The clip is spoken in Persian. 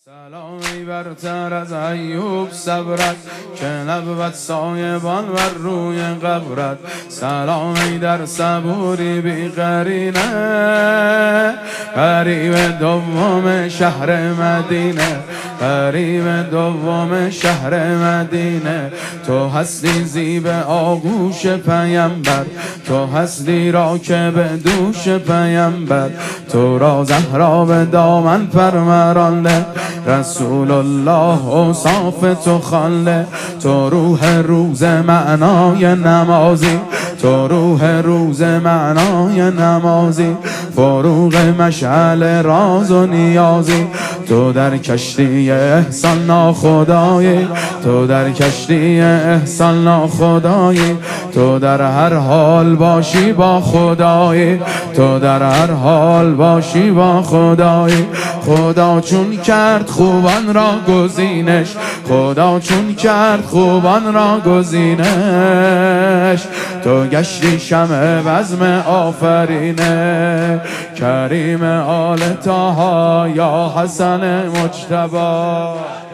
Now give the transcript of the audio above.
سلامی برتر از ایوب صبرت که نبود سایبان و روی قبرت. سلامی در صبوری بی قرینه، غریب دوم شهر مدینه، غریب دوم شهر مدینه. تو هستی زیب آغوش پیمبر، تو هستی راکب دوش پیمبر. تو را زهرا به دامن پرورانده، رسول الله اوصاف تو خوانده. تو روح روز معنای نمازی، تو روح روز معنای نمازی. فروغ مشعل راز و نیازی. تو در کشتی احسان ناخدایی، تو در کشتی احسان ناخدایی. تو در هر حال باشی با خدایی، تو در هر حال باشی با خدایی. خدا چون کرد خوبان را گزینش، خدا چون کرد خوبان را گزینش. تو گشتی شمع بزم آفرینه، کریم آل طه یا حسن مجتبی.